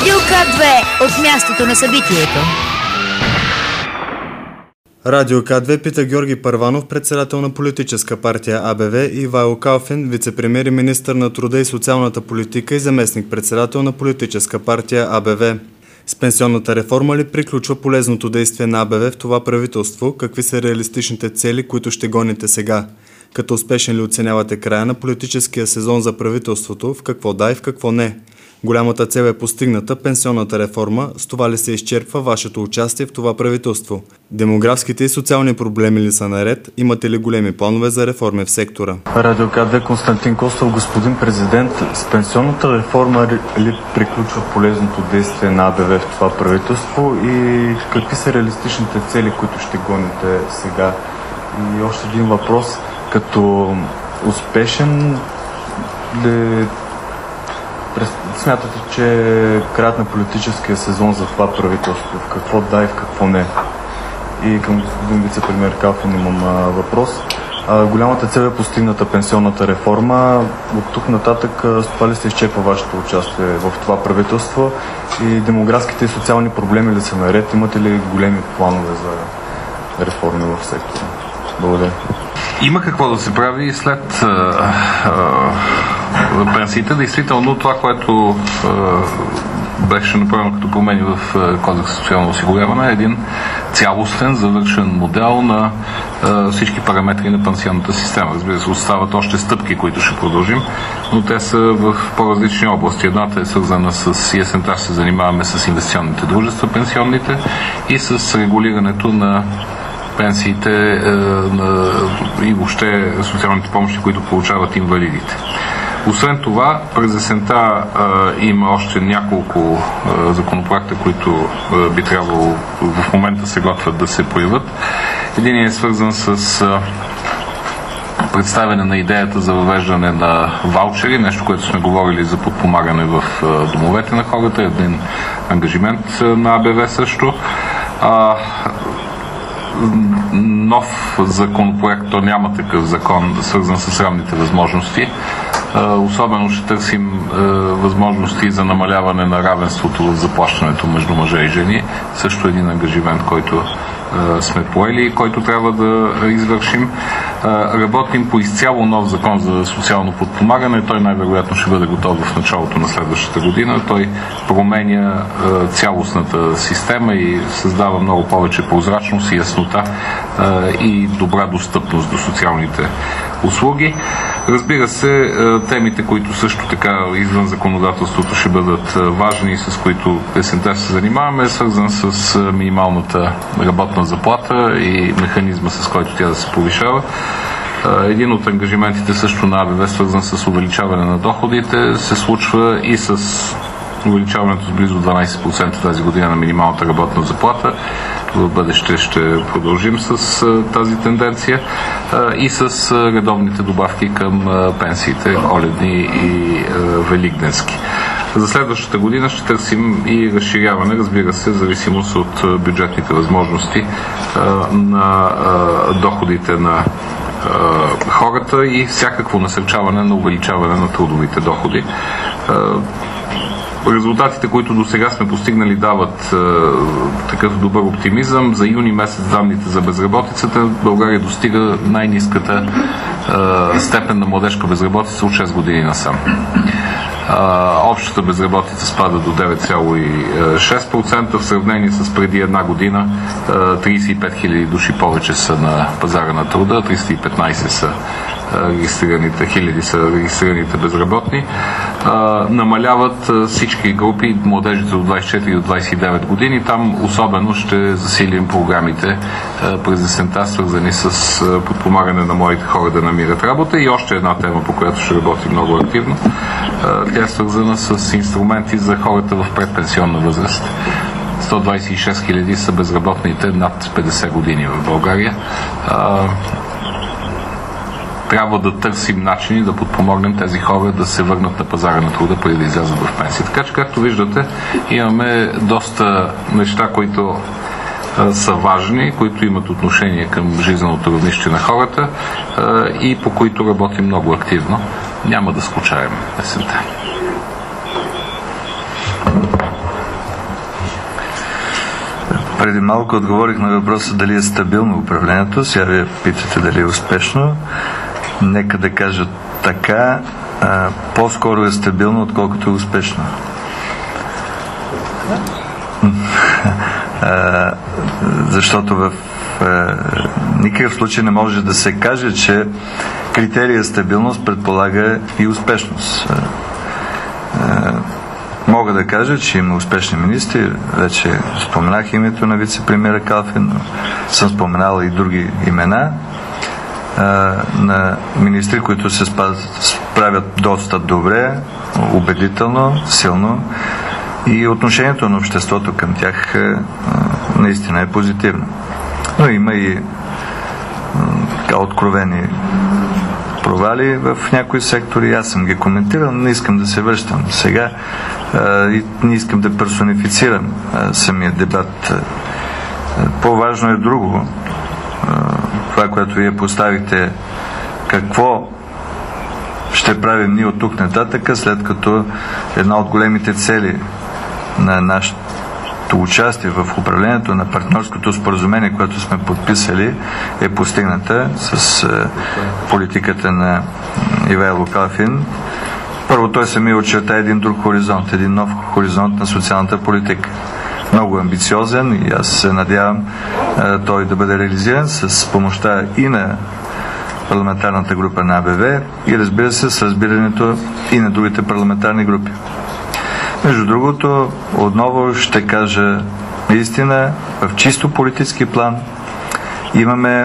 Радио К2 от мястото на събитието. Радио К2 пита Георги Първанов, председател на политическа партия АБВ, и Ивайло Калфин, вице-премиер и министър на труда и социалната политика и заместник-председател на политическа партия АБВ. С пенсионната реформа ли приключва полезното действие на АБВ в това правителство? Какви са реалистичните цели, които ще гоните сега? Като успешен ли оценявате края на политическия сезон за правителството? В какво да и в какво не? Голямата цел е постигната, пенсионната реформа. С това ли се изчерпва вашето участие в това правителство? Демографските и социални проблеми ли са наред? Имате ли големи планове за реформи в сектора? Радио К2, Константин Костов. Господин президент, с пенсионната реформа ли приключва полезното действие на АБВ в това правителство и какви са реалистичните цели, които ще гоните сега? И още един въпрос. Като успешен ли смятате, че краят на политическия сезон за това правителство? В какво да и в какво не? И към господин вице-премиер Калфин имам въпрос. Голямата цел е постигната пенсионната реформа. От тук нататък с това ли се изчерпва вашето участие в това правителство? И демографските и социални проблеми ли са наред? Имате ли големи планове за реформи в сектора? Благодаря. Има какво да се прави след пенсиите. Действително това, което беше направено като промени в Кодекса за социално осигуряване, е един цялостен, завършен модел на всички параметри на пенсионната система. Разбира се, остават още стъпки, които ще продължим, но те са в по-различни области. Едната е свързана с есента, се занимаваме с инвестиционните дружества, пенсионните, и с регулирането на пенсиите и въобще социалните помощи, които получават инвалидите. Освен това, през есента има още няколко законопроекта, които би трябвало в момента се готвят да се появят. Един е свързан с представяне на идеята за въвеждане на ваучери, нещо, което сме говорили за подпомагане в домовете на хората, един ангажимент на АБВ също. Нов законопроект, то няма такъв закон, свързан с равните възможности. Особено ще търсим възможности за намаляване на равенството в заплащането между мъже и жени. Също един ангажимент, който сме поели и който трябва да извършим. Работим по изцяло нов закон за социално подпомагане. Той най-вероятно ще бъде готов в началото на следващата година. Той променя цялостната система и създава много повече прозрачност и яснота и добра достъпност до социалните услуги. Разбира се, темите, които също така извън законодателството ще бъдат важни и с които есента се занимаваме, е свързан с минималната работна заплата и механизма, с който тя да се повишава. Един от ангажиментите също на АБВ, свързан с увеличаване на доходите, се случва и с увеличаването с близо 12% тази година на минималната работна заплата. В бъдеще ще продължим с тази тенденция и с редовните добавки към пенсиите, коледни и великденски. За следващата година ще търсим и разширяване, разбира се, в зависимост от бюджетните възможности на доходите на хората и всякакво насърчаване на увеличаване на трудовите доходи. Резултатите, които до сега сме постигнали, дават такъв добър оптимизъм. За юни месец данните за безработицата България достига най-ниската степен на младежка безработица от 6 години насам. Общата безработица спада до 9,6%, в сравнение с преди една година 35 000 души повече са на пазара на труда, 315 са хиляди са регистрираните безработни. Намаляват всички групи, младежите до 24 и до 29 години. Там особено ще засилим програмите през есента, свързани с подпомагане на младите хора да намират работа. И още една тема, по която ще работим много активно. Тя е свързана с инструменти за хората в предпенсионна възраст. 126 000 са безработните над 50 години в България. Трябва да търсим начини да подпомогнем тези хора да се върнат на пазара на труда преди да излязат в пенсия. Така че, както виждате, имаме доста неща, които са важни, които имат отношение към жизненото равнище на хората и по които работим много активно. Няма да скучаем есента. Преди малко отговорих на въпроса дали е стабилно управлението. Сега вие питате дали е успешно. Нека да кажа така, по-скоро е стабилно, отколкото е успешно. Защото в никакъв случай не може да се каже, че критерия стабилност предполага и успешност. Мога да кажа, че има успешни министри. Вече споменах името на вице-премиера Калфин, но съм споменал и други имена на министри, които се справят доста добре, убедително, силно, и отношението на обществото към тях наистина е позитивно. Но има и откровени провали в някои сектори. Аз съм ги коментирал, не искам да се връщам сега и не искам да персонифицирам самия дебат. По-важно е друго. Това, което вие поставихте, какво ще правим ние от тук нататък, след като една от големите цели на нашето участие в управлението на партньорското споразумение, което сме подписали, е постигната с политиката на Ивайло Калфин. Първо, той самия очерта един друг хоризонт, един нов хоризонт на социалната политика. Много амбициозен и аз се надявам той да бъде реализиран с помощта и на парламентарната група на АБВ и, разбира се, с разбирането и на другите парламентарни групи. Между другото, отново ще кажа наистина, в чисто политически план имаме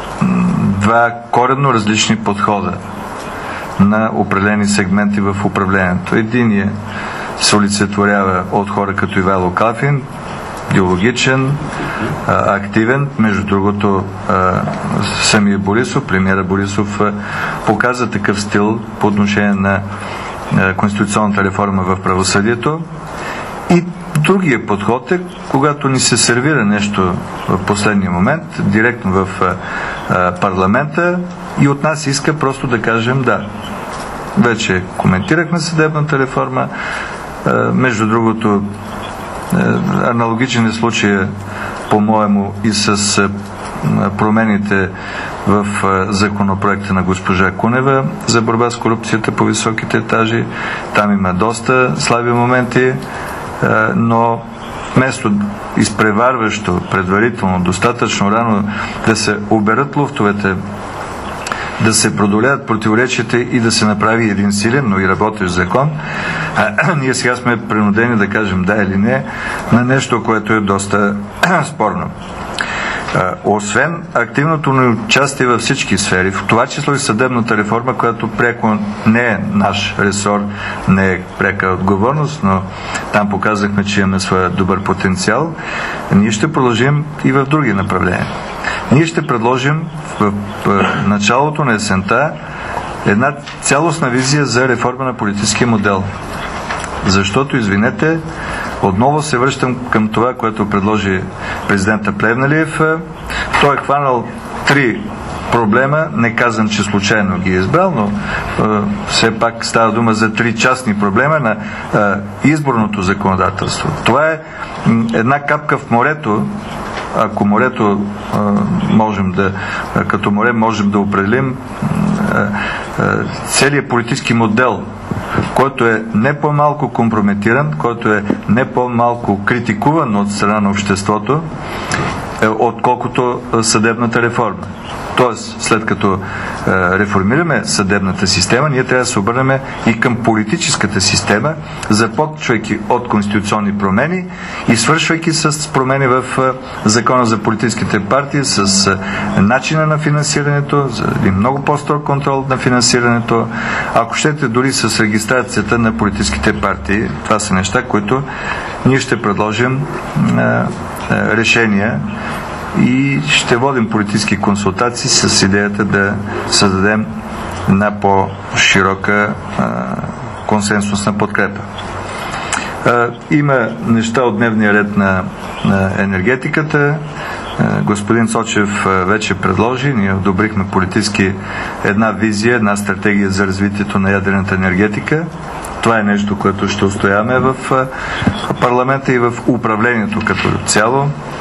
два коренно различни подхода на определени сегменти в управлението. Единият се олицетворява от хора като Ивайло Калфин, диалогичен, активен. Между другото, самия Борисов, премиера Борисов, показа такъв стил по отношение на конституционната реформа в правосъдието. И другия подход е, когато ни се сервира нещо в последния момент, директно в парламента, и от нас иска просто да кажем да. Вече коментирахме съдебната реформа. Между другото, аналогичен е случая, по-моему, и с промените в законопроекта на госпожа Кунева за борба с корупцията по високите етажи. Там има доста слаби моменти, но вместо изпреварващо, предварително, достатъчно рано да се оберат луфтовете, да се продолеят противоречията и да се направи един силен, но и работещ закон, ние сега сме принудени да кажем да или не на нещо, което е доста спорно. Освен активното ни участие във всички сфери, в това число и съдебната реформа, която пряко не е наш ресор, не е пряка отговорност, но там показахме, че имаме своя добър потенциал, ние ще продължим и в други направления. Ние ще предложим в началото на есента една цялостна визия за реформа на политическия модел. Защото, извинете, отново се връщам към това, което предложи президента Плевнелиев. Той е хванал 3 проблема, не казвам, че случайно ги е избрал, но все пак става дума за 3 частни проблема на изборното законодателство. Това е една капка в морето. Ако морето като море можем да определим целият политически модел, който е не по-малко компрометиран, който е не по-малко критикуван от страна на обществото, отколкото съдебната реформа. Тоест, след като реформираме съдебната система, ние трябва да се обърнем и към политическата система, започвайки от конституционни промени и свършвайки с промени в Закона за политическите партии, с начина на финансирането, за един много по-строг контрол на финансирането, ако щете дори с регистрацията на политическите партии. Това са неща, които ние ще предложим решения и ще водим политически консултации с идеята да създадем една по-широка консенсусна подкрепа. Има неща от дневния ред на енергетиката. Господин Цочев вече предложи, ние одобрихме политически една визия, една стратегия за развитието на ядрената енергетика. Това е нещо, което ще устояваме в парламента и в управлението като цяло.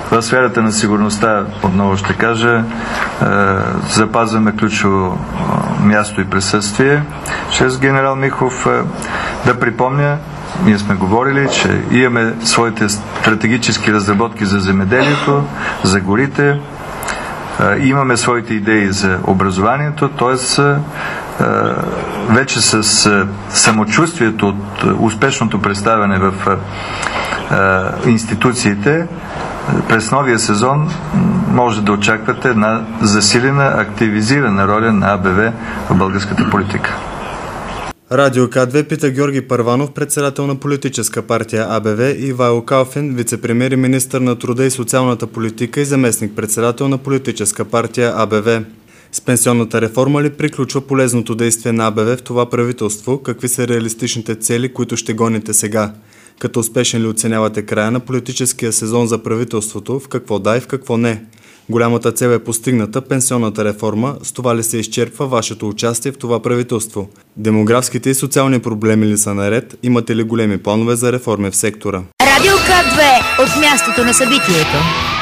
В сферата на сигурността, отново ще кажа, запазваме ключово място и присъствие. Чрез генерал Михов да припомня, ние сме говорили, че имаме своите стратегически разработки за земеделието, за горите, имаме своите идеи за образованието, т.е. вече с самочувствието от успешното представяне в институциите, през новия сезон може да очаквате една засилена, активизирана роля на АБВ в българската политика. Радио К2 пита Георги Първанов, председател на политическа партия АБВ, и Ивайло Калфин, вице-премиер и министър на труда и социалната политика и заместник-председател на политическа партия АБВ. С пенсионната реформа ли приключва полезното действие на АБВ в това правителство? Какви са реалистичните цели, които ще гоните сега? Като успешен ли оценявате края на политическия сезон за правителството? В какво да и в какво не? Голямата цел е постигната, пенсионната реформа. С това ли се изчерпва вашето участие в това правителство? Демографските и социални проблеми ли са наред? Имате ли големи планове за реформи в сектора? Радио К2 от мястото на събитието.